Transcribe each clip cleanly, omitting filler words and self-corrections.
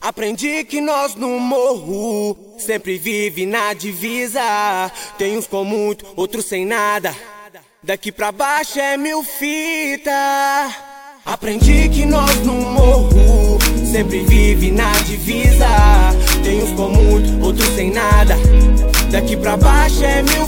Aprendi que nós no morro sempre vive na divisa. Tem uns com muito, outros sem nada. Daqui pra baixo é 1000 fita. Aprendi que nós no morro sempre vive na divisa. Tem uns com muito, outros sem nada. Daqui pra baixo é 1000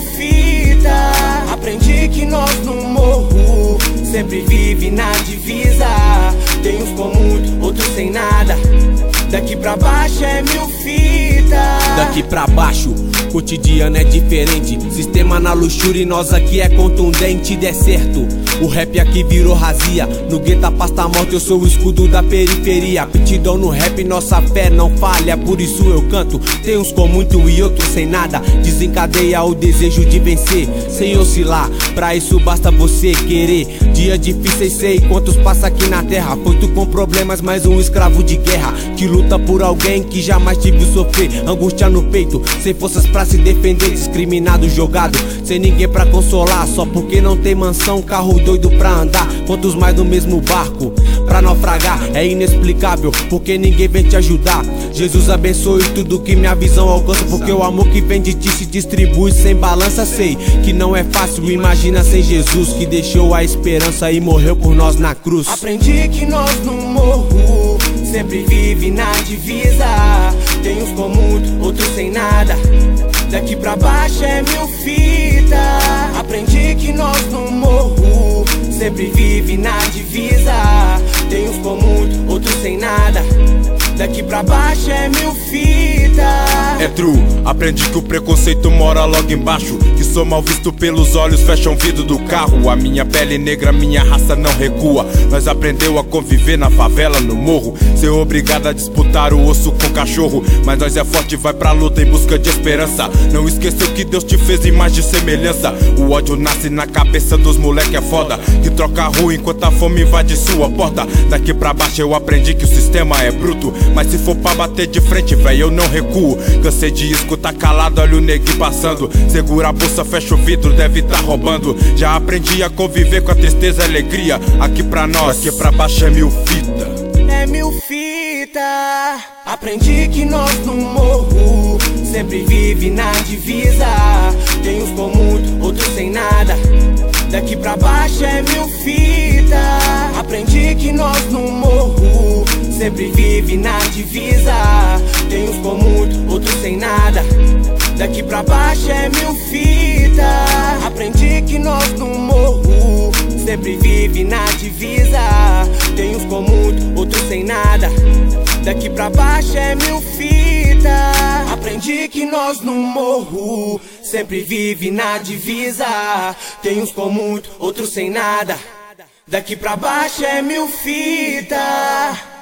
fita. Aprendi que nós no morro sempre vive na divisa. Tem uns com muito, outros sem nada. Daqui pra baixo é 1000 fita. Daqui pra baixo, cotidiano é diferente. Sistema na luxúria e nós aqui é contundente. Der certo, o rap aqui virou razia. No gueto a pasta morta, eu sou o escudo da periferia. Aptidão no rap, nossa fé não falha. Por isso eu canto, tem uns com muito e outros sem nada. Desencadeia o desejo de vencer, sem oscilar, pra isso basta você querer. Dia difíceis, sei quantos passa aqui na terra. Foi tu com problemas, mais um escravo de guerra, que luta por alguém que jamais te viu sofrer. Angústia no peito, sem forças pra se defender. Discriminado, jogado, sem ninguém pra consolar. Só porque não tem mansão, carro doido pra andar. Quantos mais no mesmo barco pra naufragar? É inexplicável, porque ninguém vem te ajudar. Jesus abençoe tudo que minha visão alcança, porque o amor que vem de ti se distribui sem balança. Sei que não é fácil, imagina sem Jesus, que deixou a esperança e morreu por nós na cruz. Aprendi que nós no morro sempre vive na divisa. Tem uns com muito, outros sem nada. Daqui pra baixo é 1000 fita. Aprendi que nós no morro sempre vive na divisa. Tem uns com muito, outros sem nada. Daqui pra baixo é 1000 fita. É true, aprendi que o preconceito mora logo embaixo, que sou mal visto pelos olhos, fecham o vidro do carro. A minha pele negra, minha raça não recua. Nós aprendeu a conviver na favela, no morro, ser obrigado a disputar o osso com cachorro. Mas nós é forte, vai pra luta em busca de esperança. Não esqueceu que Deus te fez imagem de semelhança. O ódio nasce na cabeça dos moleque é foda, que troca a rua enquanto a fome invade sua porta. Daqui pra baixo eu aprendi que o sistema é bruto, mas se for pra bater de frente, véi, eu não recuo. Cansei de escutar calado, olha o neguinho passando. Segura a bolsa, fecha o vidro, deve tá roubando. Já aprendi a conviver com a tristeza e alegria. Aqui pra nós, aqui pra baixo é 1000 fita. É 1000 fita. Aprendi que nós no morro sempre vive na divisa. Tem uns com muito, outros sem nada. Daqui pra baixo é 1000 fita. Aprendi que nós no morro sempre vive na divisa. Tem uns com muito, outros sem nada. Daqui pra baixo é 1000 fita. Aprendi que nós no morro sempre vive na divisa. Tem uns com muito, outros sem nada. Daqui pra baixo é 1000 fita. Aprendi que nós no morro sempre vive na divisa. Tem uns com muito, outros sem nada. Daqui pra baixo é 1000 fita.